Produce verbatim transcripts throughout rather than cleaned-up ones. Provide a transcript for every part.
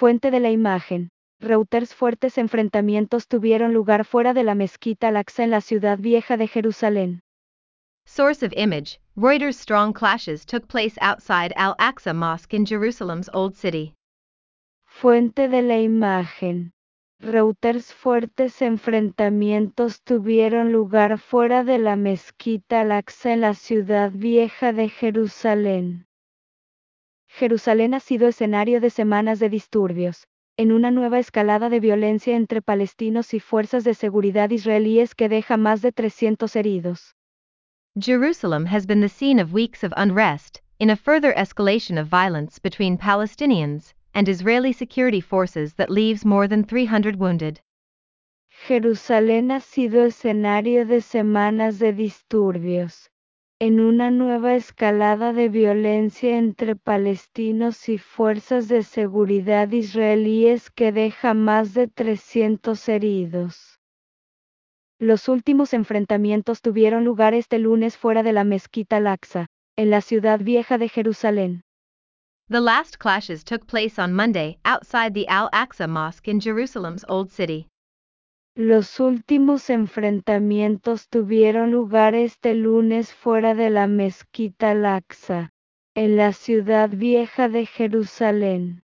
Fuente de la imagen. Reuters. Fuertes enfrentamientos tuvieron lugar fuera de la mezquita Al-Aqsa en la ciudad vieja de Jerusalén. Source of image, Reuters. Strong clashes took place outside Al-Aqsa Mosque in Jerusalem's Old City. Fuente de la imagen. Reuters. Fuertes enfrentamientos tuvieron lugar fuera de la mezquita Al-Aqsa en la ciudad vieja de Jerusalén. Jerusalén ha sido escenario de semanas de disturbios, en una nueva escalada de violencia entre palestinos y fuerzas de seguridad israelíes que deja más de trescientos heridos. Jerusalem has been the scene of weeks of unrest, in a further escalation of violence between Palestinians and Israeli security forces that leaves more than three hundred wounded. Jerusalén ha sido escenario de semanas de disturbios, en una nueva escalada de violencia entre palestinos y fuerzas de seguridad israelíes que deja más de trescientos heridos. Los últimos enfrentamientos tuvieron lugar este lunes fuera de la mezquita Al-Aqsa, en la ciudad vieja de Jerusalén. The last clashes took place on Monday outside the Al-Aqsa Mosque in Jerusalem's Old City. Los últimos enfrentamientos tuvieron lugar este lunes fuera de la mezquita Al-Aqsa, en la ciudad vieja de Jerusalén.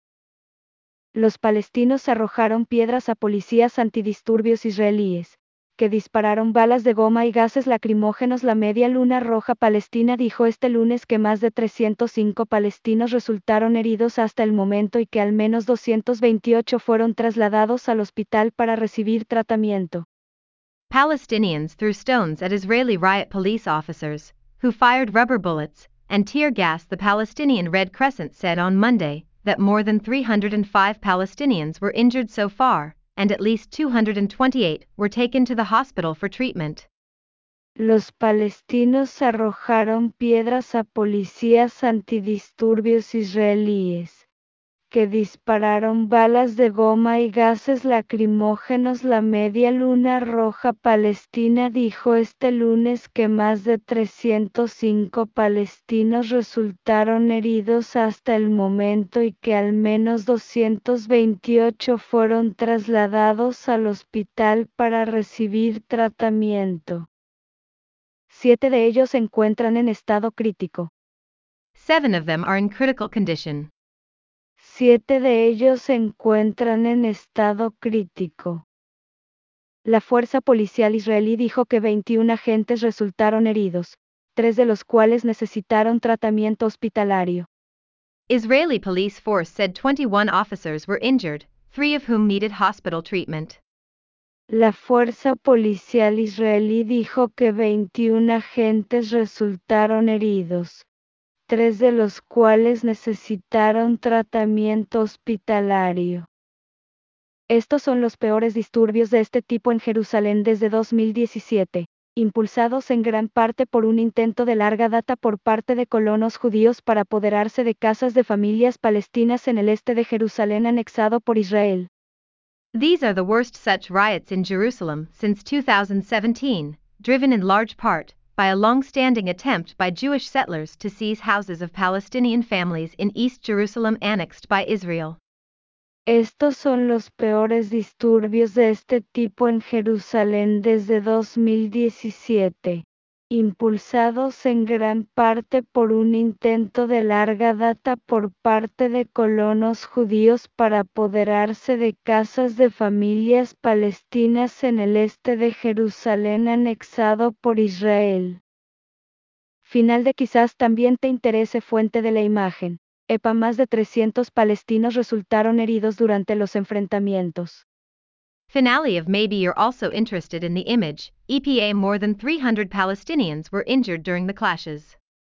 Los palestinos arrojaron piedras a policías antidisturbios israelíes, que dispararon balas de goma y gases lacrimógenos. La Media Luna Roja Palestina dijo este lunes que más de trescientos cinco palestinos resultaron heridos hasta el momento y que al menos doscientos veintiocho fueron trasladados al hospital para recibir tratamiento. Palestinians threw stones at Israeli riot police officers, who fired rubber bullets and tear gas. The Palestinian Red Crescent said on Monday that more than three hundred five Palestinians were injured so far, and at least two hundred twenty-eight were taken to the hospital for treatment. Los palestinos arrojaron piedras a policías antidisturbios israelíes, que dispararon balas de goma y gases lacrimógenos. La Media Luna Roja Palestina dijo este lunes que más de trescientos cinco palestinos resultaron heridos hasta el momento y que al menos doscientos veintiocho fueron trasladados al hospital para recibir tratamiento. Siete de ellos se encuentran en estado crítico. Seven of them are in critical condition. Siete de ellos se encuentran en estado crítico. La fuerza policial israelí dijo que veintiún agentes resultaron heridos, tres de los cuales necesitaron tratamiento hospitalario. Israeli police force said twenty-one officers were injured, three of whom needed hospital treatment. La fuerza policial israelí dijo que veintiún agentes resultaron heridos, tres de los cuales necesitaron tratamiento hospitalario. Estos son los peores disturbios de este tipo en Jerusalén desde dos mil diecisiete, impulsados en gran parte por un intento de larga data por parte de colonos judíos para apoderarse de casas de familias palestinas en el este de Jerusalén anexado por Israel. These are the worst such riots in Jerusalem since two thousand seventeen, driven in large part by a long-standing attempt by Jewish settlers to seize houses of Palestinian families in East Jerusalem annexed by Israel. Estos son los peores disturbios de este tipo en Jerusalén desde dos mil diecisiete, impulsados en gran parte por un intento de larga data por parte de colonos judíos para apoderarse de casas de familias palestinas en el este de Jerusalén anexado por Israel. Final de quizás también te interese. Fuente de la imagen. E P A. Más de trescientos palestinos resultaron heridos durante los enfrentamientos. Finale of maybe you're also interested in the image. E P A. More than three hundred Palestinians were injured during the clashes.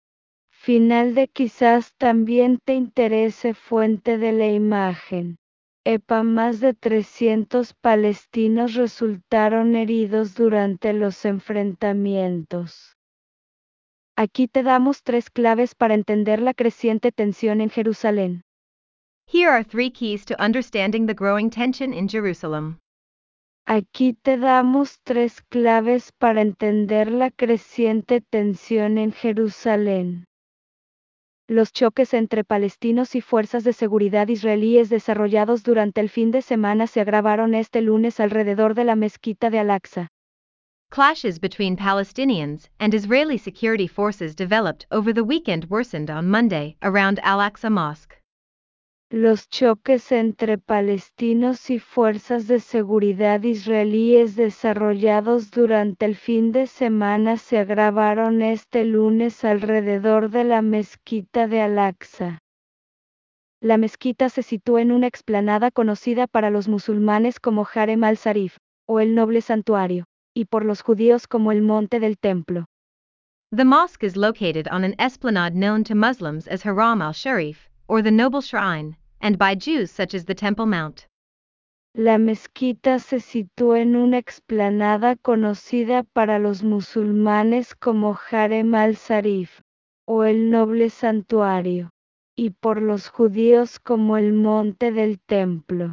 Final de quizás también te interese. Fuente de la imagen. E P A. Más de trescientos palestinos resultaron heridos durante los enfrentamientos. Aquí te damos tres claves para entender la creciente tensión en Jerusalén. Here are three keys to understanding the growing tension in Jerusalem. Aquí te damos tres claves para entender la creciente tensión en Jerusalén. Los choques entre palestinos y fuerzas de seguridad israelíes desarrollados durante el fin de semana se agravaron este lunes alrededor de la mezquita de Al-Aqsa. Clashes between Palestinians and Israeli security forces developed over the weekend worsened on Monday around Al-Aqsa Mosque. Los choques entre palestinos y fuerzas de seguridad israelíes desarrollados durante el fin de semana se agravaron este lunes alrededor de la mezquita de Al-Aqsa. La mezquita se sitúa en una explanada conocida para los musulmanes como Harem al-Sharif, o el Noble Santuario, y por los judíos como el Monte del Templo. The mosque is located on an esplanade known to Muslims as Haram al-Sharif, or the Noble Shrine, and by Jews such as the Temple Mount. La mezquita se sitúa en una explanada conocida para los musulmanes como Harem al-Sharif, o el Noble Santuario, y por los judíos como el Monte del Templo.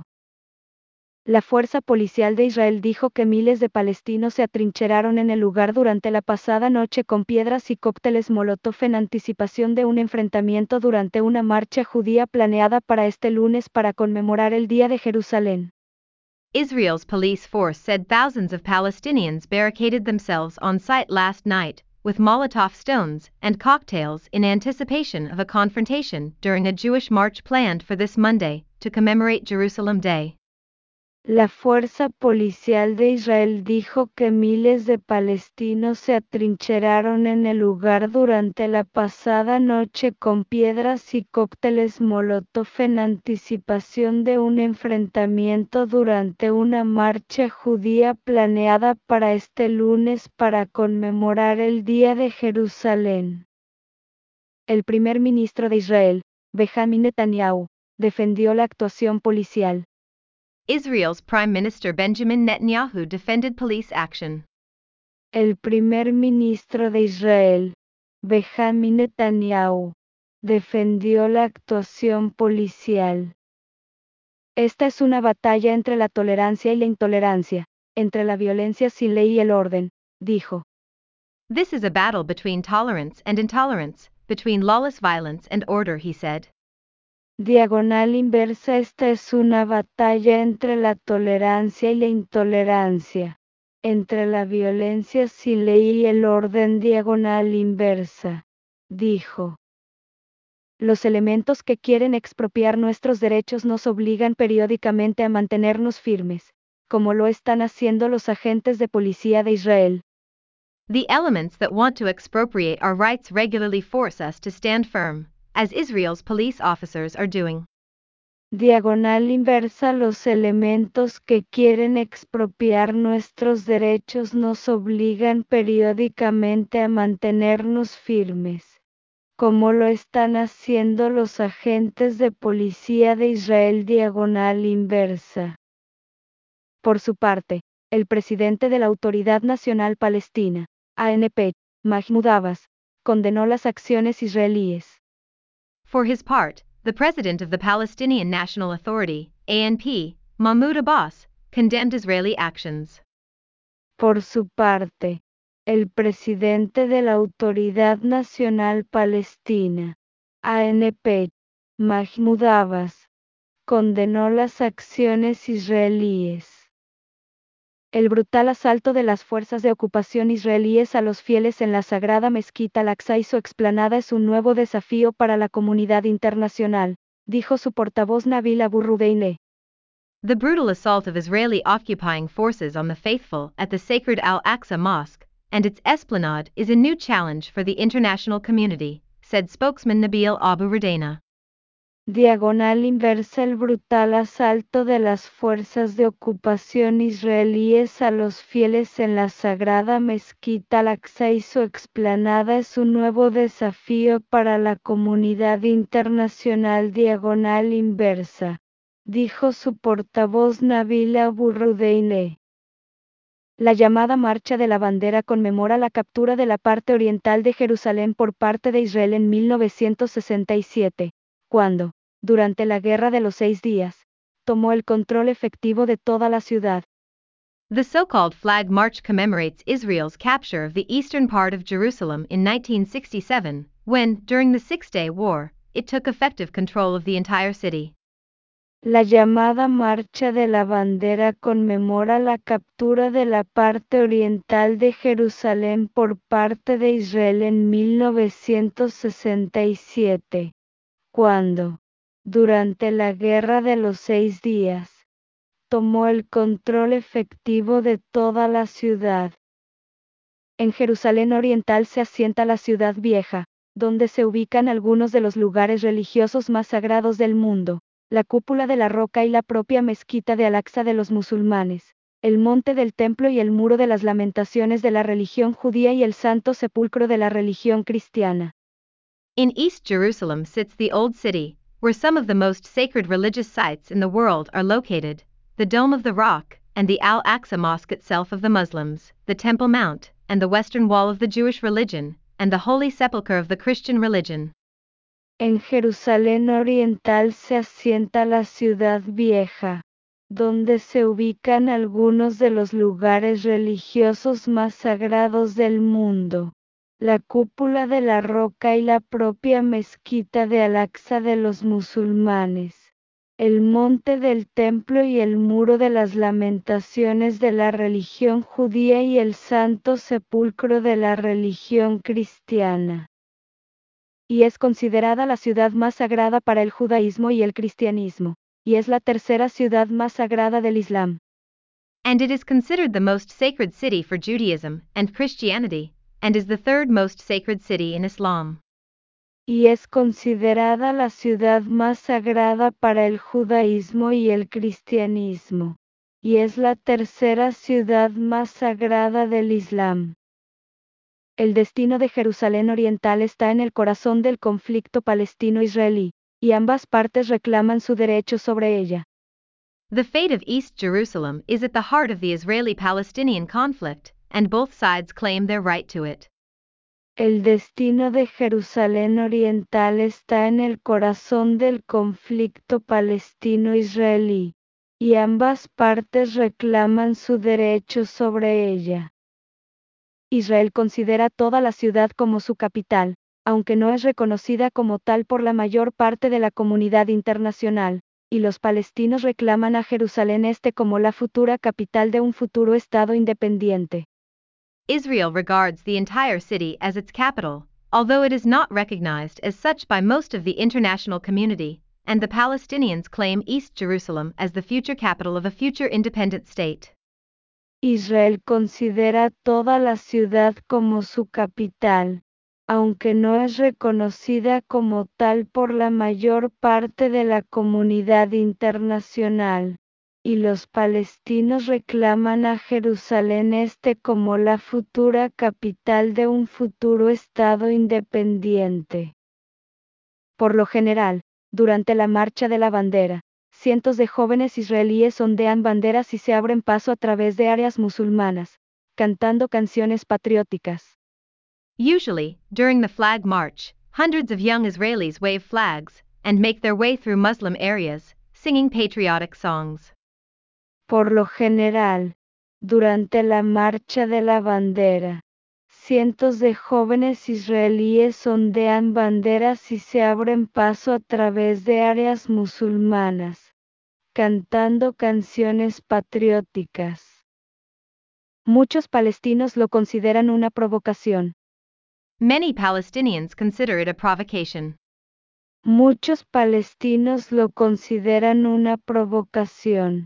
La fuerza policial de Israel dijo que miles de palestinos se atrincheraron en el lugar durante la pasada noche con piedras y cócteles Molotov en anticipación de un enfrentamiento durante una marcha judía planeada para este lunes para conmemorar el Día de Jerusalén. Israel's police force said thousands of Palestinians barricaded themselves on site last night, with Molotov stones and cocktails in anticipation of a confrontation during a Jewish march planned for this Monday to commemorate Jerusalem Day. La fuerza policial de Israel dijo que miles de palestinos se atrincheraron en el lugar durante la pasada noche con piedras y cócteles Molotov en anticipación de un enfrentamiento durante una marcha judía planeada para este lunes para conmemorar el Día de Jerusalén. El primer ministro de Israel, Benjamin Netanyahu, defendió la actuación policial. Israel's Prime Minister Benjamin Netanyahu defended police action. El primer ministro de Israel, Benjamin Netanyahu, defendió la actuación policial. Esta es una batalla entre la tolerancia y la intolerancia, entre la violencia sin ley y el orden, dijo. This is a battle between tolerance and intolerance, between lawless violence and order, he said. Diagonal inversa. Esta es una batalla entre la tolerancia y la intolerancia, entre la violencia sin ley y el orden. Diagonal inversa, dijo. Los elementos que quieren expropiar nuestros derechos nos obligan periódicamente a mantenernos firmes, como lo están haciendo los agentes de policía de Israel. The elements that want to expropriate our rights regularly force us to stand firm, as Israel's police officers are doing. Diagonal inversa. Los elementos que quieren expropiar nuestros derechos nos obligan periódicamente a mantenernos firmes, como lo están haciendo los agentes de policía de Israel. Diagonal inversa. Por su parte, el presidente de la Autoridad Nacional Palestina, A N P, Mahmoud Abbas, condenó las acciones israelíes. For his part, the president of the Palestinian National Authority, A N P, Mahmoud Abbas, condemned Israeli actions. Por su parte, el presidente de la Autoridad Nacional Palestina, A N P, Mahmoud Abbas, condenó las acciones israelíes. El brutal asalto de las fuerzas de ocupación israelíes a los fieles en la sagrada mezquita Al-Aqsa y su explanada es un nuevo desafío para la comunidad internacional, dijo su portavoz Nabil Abu Rudeine. The brutal assault of Israeli occupying forces on the faithful at the sacred Al-Aqsa Mosque and its esplanade is a new challenge for the international community, said spokesman Nabil Abu Rudeina. Diagonal inversa. El brutal asalto de las fuerzas de ocupación israelíes a los fieles en la sagrada mezquita Al-Aqsa y su explanada es un nuevo desafío para la comunidad internacional. Diagonal inversa, dijo su portavoz Nabil Abu Rudeine. La llamada Marcha de la Bandera conmemora la captura de la parte oriental de Jerusalén por parte de Israel en mil novecientos sesenta y siete. Cuando, durante la Guerra de los Seis Días, tomó el control efectivo de toda la ciudad. The so-called Flag March commemorates Israel's capture of the eastern part of Jerusalem in nineteen sixty-seven, when, during the Six-Day War, it took effective control of the entire city. La llamada Marcha de la Bandera conmemora la captura de la parte oriental de Jerusalén por parte de Israel en mil novecientos sesenta y siete, cuando, durante la Guerra de los Seis Días, tomó el control efectivo de toda la ciudad. En Jerusalén Oriental se asienta la Ciudad Vieja, donde se ubican algunos de los lugares religiosos más sagrados del mundo, la Cúpula de la Roca y la propia Mezquita de Al-Aqsa de los musulmanes, el Monte del Templo y el Muro de las Lamentaciones de la religión judía y el Santo Sepulcro de la religión cristiana. In East Jerusalem sits the Old City, where some of the most sacred religious sites in the world are located, the Dome of the Rock, and the Al-Aqsa Mosque itself of the Muslims, the Temple Mount, and the Western Wall of the Jewish religion, and the Holy Sepulchre of the Christian religion. En Jerusalén Oriental se asienta la Ciudad Vieja, donde se ubican algunos de los lugares religiosos más sagrados del mundo, la Cúpula de la Roca y la propia Mezquita de Al-Aqsa de los musulmanes, el Monte del Templo y el Muro de las Lamentaciones de la religión judía y el Santo Sepulcro de la religión cristiana. Y es considerada la ciudad más sagrada para el judaísmo y el cristianismo, y es la tercera ciudad más sagrada del Islam. And it is considered the most sacred city for Judaism and Christianity, and is the third most sacred city in Islam. Y es considerada la ciudad más sagrada para el judaísmo y el cristianismo, y es la tercera ciudad más sagrada del Islam. El destino de Jerusalén Oriental está en el corazón del conflicto palestino-israelí, y ambas partes reclaman su derecho sobre ella. The fate of East Jerusalem is at the heart of the Israeli-Palestinian conflict, and both sides claim their right to it. El destino de Jerusalén Oriental está en el corazón del conflicto palestino-israelí, y ambas partes reclaman su derecho sobre ella. Israel considera toda la ciudad como su capital, aunque no es reconocida como tal por la mayor parte de la comunidad internacional, y los palestinos reclaman a Jerusalén Este como la futura capital de un futuro Estado independiente. Israel regards the entire city as its capital, although it is not recognized as such by most of the international community, and the Palestinians claim East Jerusalem as the future capital of a future independent state. Israel considera toda la ciudad como su capital, aunque no es reconocida como tal por la mayor parte de la comunidad internacional, y los palestinos reclaman a Jerusalén Este como la futura capital de un futuro Estado independiente. Por lo general, durante la Marcha de la Bandera, cientos de jóvenes israelíes ondean banderas y se abren paso a través de áreas musulmanas, cantando canciones patrióticas. Usually, during the Flag March, hundreds of young Israelis wave flags and make their way through Muslim areas, singing patriotic songs. Por lo general, durante la Marcha de la Bandera, cientos de jóvenes israelíes ondean banderas y se abren paso a través de áreas musulmanas, cantando canciones patrióticas. Muchos palestinos lo consideran una provocación. Many Palestinians consider it a provocation. Muchos palestinos lo consideran una provocación.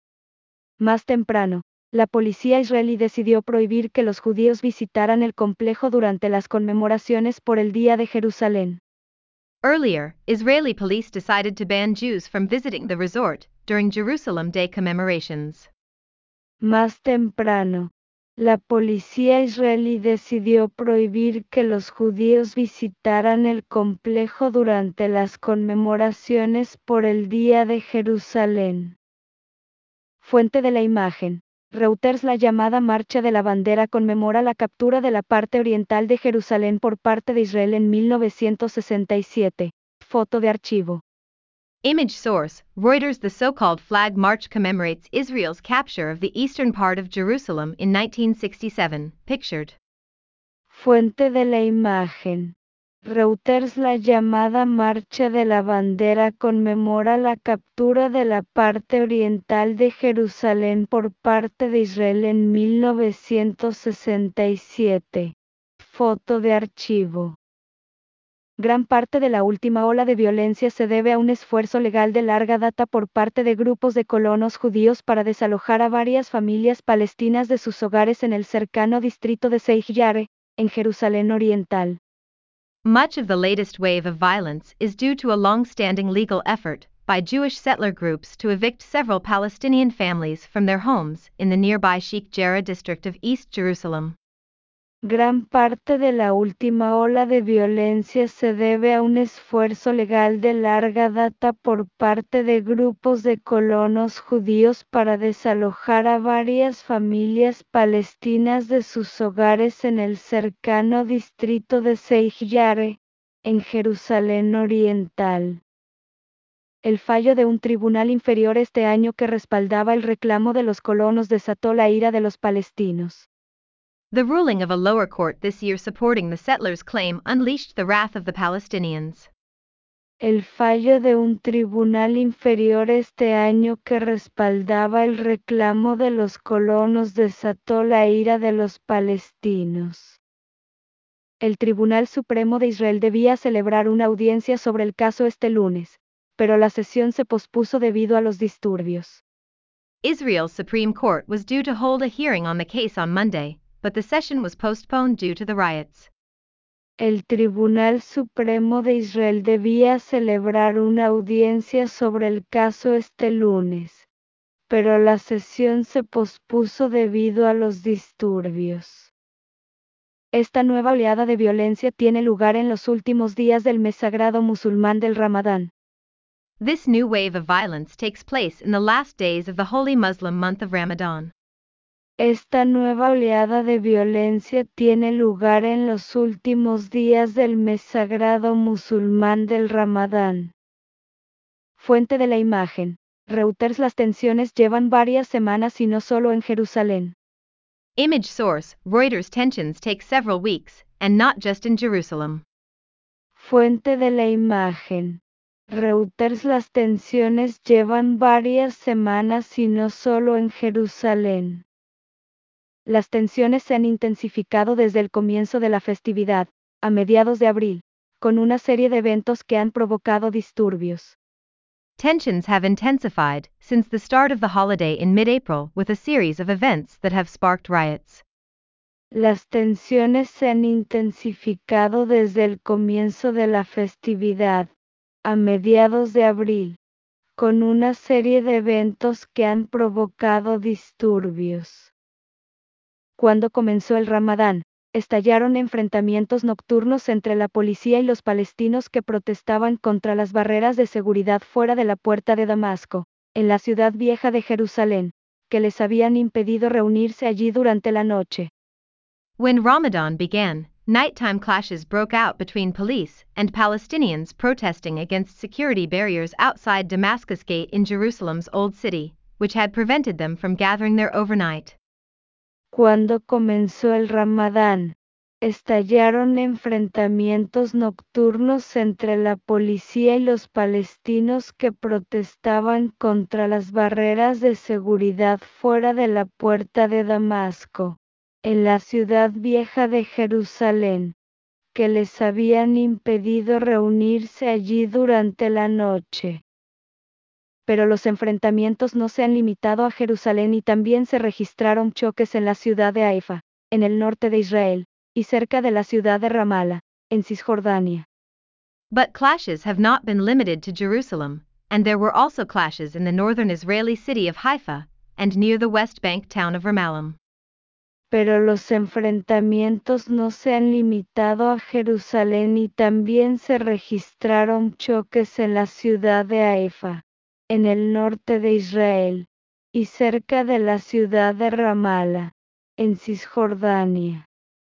Más temprano, la policía israelí decidió prohibir que los judíos visitaran el complejo durante las conmemoraciones por el Día de Jerusalén. Earlier, Israeli police decided to ban Jews from visiting the resort during Jerusalem Day commemorations. Más temprano, la policía israelí decidió prohibir que los judíos visitaran el complejo durante las conmemoraciones por el Día de Jerusalén. Fuente de la imagen. Reuters. La llamada Marcha de la Bandera conmemora la captura de la parte oriental de Jerusalén por parte de Israel en mil novecientos sesenta y siete. Foto de archivo. Image source, Reuters. The so-called Flag March commemorates Israel's capture of the eastern part of Jerusalem in nineteen sixty-seven, pictured. Fuente de la imagen. Reuters. La llamada Marcha de la Bandera conmemora la captura de la parte oriental de Jerusalén por parte de Israel en mil novecientos sesenta y siete. Foto de archivo. Gran parte de la última ola de violencia se debe a un esfuerzo legal de larga data por parte de grupos de colonos judíos para desalojar a varias familias palestinas de sus hogares en el cercano distrito de Sheikh Jarrah, en Jerusalén Oriental. Much of the latest wave of violence is due to a long-standing legal effort by Jewish settler groups to evict several Palestinian families from their homes in the nearby Sheikh Jarrah district of East Jerusalem. Gran parte de la última ola de violencia se debe a un esfuerzo legal de larga data por parte de grupos de colonos judíos para desalojar a varias familias palestinas de sus hogares en el cercano distrito de Sheikh Jarrah, en Jerusalén Oriental. El fallo de un tribunal inferior este año que respaldaba el reclamo de los colonos desató la ira de los palestinos. The ruling of a lower court this year supporting the settlers' claim unleashed the wrath of the Palestinians. El fallo de un tribunal inferior este año que respaldaba el reclamo de los colonos desató la ira de los palestinos. El Tribunal Supremo de Israel debía celebrar una audiencia sobre el caso este lunes, pero la sesión se pospuso debido a los disturbios. Israel's Supreme Court was due to hold a hearing on the case on Monday, but the session was postponed due to the riots. El Tribunal Supremo de Israel debía celebrar una audiencia sobre el caso este lunes, pero la sesión se pospuso debido a los disturbios. Esta nueva oleada de violencia tiene lugar en los últimos días del mes sagrado musulmán del Ramadán. This new wave of violence takes place in the last days of the holy Muslim month of Ramadan. Esta nueva oleada de violencia tiene lugar en los últimos días del mes sagrado musulmán del Ramadán. Fuente de la imagen. Reuters. Las tensiones llevan varias semanas y no solo en Jerusalén. Image source, Reuters. Tensions take several weeks, and not just in Jerusalem. Fuente de la imagen. Reuters. Las tensiones llevan varias semanas y no solo en Jerusalén. Las tensiones se han intensificado desde el comienzo de la festividad, a mediados de abril, con una serie de eventos que han provocado disturbios. Tensions have intensified since the start of the holiday in mid-April with a series of events that have sparked riots. Las tensiones se han intensificado desde el comienzo de la festividad, a mediados de abril, con una serie de eventos que han provocado disturbios. Cuando comenzó el Ramadán, estallaron enfrentamientos nocturnos entre la policía y los palestinos que protestaban contra las barreras de seguridad fuera de la puerta de Damasco, en la ciudad vieja de Jerusalén, que les habían impedido reunirse allí durante la noche. When Ramadan began, nighttime clashes broke out between police and Palestinians protesting against security barriers outside Damascus Gate in Jerusalem's Old City, which had prevented them from gathering there overnight. Cuando comenzó el Ramadán, estallaron enfrentamientos nocturnos entre la policía y los palestinos que protestaban contra las barreras de seguridad fuera de la puerta de Damasco, en la ciudad vieja de Jerusalén, que les habían impedido reunirse allí durante la noche. Pero los enfrentamientos no se han limitado a Jerusalén y también se registraron choques en la ciudad de Haifa, en el norte de Israel, y cerca de la ciudad de Ramallah, en Cisjordania. But clashes have not been limited to Jerusalem, and there were also clashes in the northern Israeli city of Haifa, and near the West Bank town of Ramallah. Pero los enfrentamientos no se han limitado a Jerusalén y también se registraron choques en la ciudad de Haifa, en el norte de Israel, y cerca de la ciudad de Ramallah, en Cisjordania.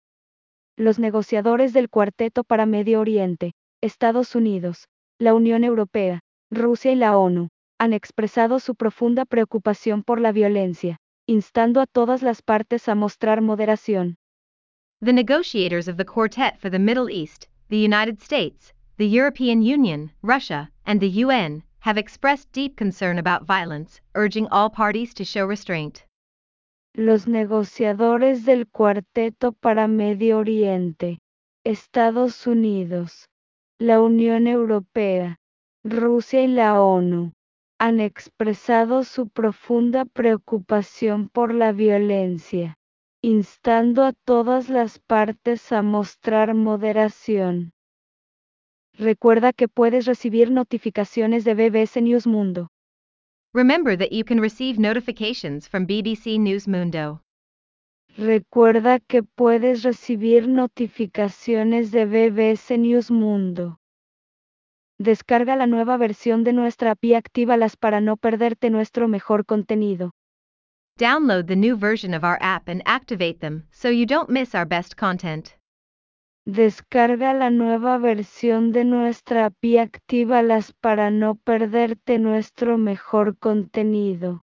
Los negociadores del Cuarteto para Medio Oriente, Estados Unidos, la Unión Europea, Rusia y la ONU han expresado su profunda preocupación por la violencia, instando a todas las partes a mostrar moderación. The negotiators of the Quartet for the Middle East, the United States, the European Union, Russia, and the U N, have expressed deep concern about violence, urging all parties to show restraint. Los negociadores del Cuarteto para Medio Oriente, Estados Unidos, la Unión Europea, Rusia y la ONU, han expresado su profunda preocupación por la violencia, instando a todas las partes a mostrar moderación. Recuerda que puedes recibir notificaciones de B B C News Mundo. Remember that you can receive notifications from B B C News Mundo. Recuerda que puedes recibir notificaciones de B B C News Mundo. Descarga la nueva versión de nuestra app y actívalas para no perderte nuestro mejor contenido. Download the new version of our app and activate them so you don't miss our best content. Descarga la nueva versión de nuestra app y actívalas para no perderte nuestro mejor contenido.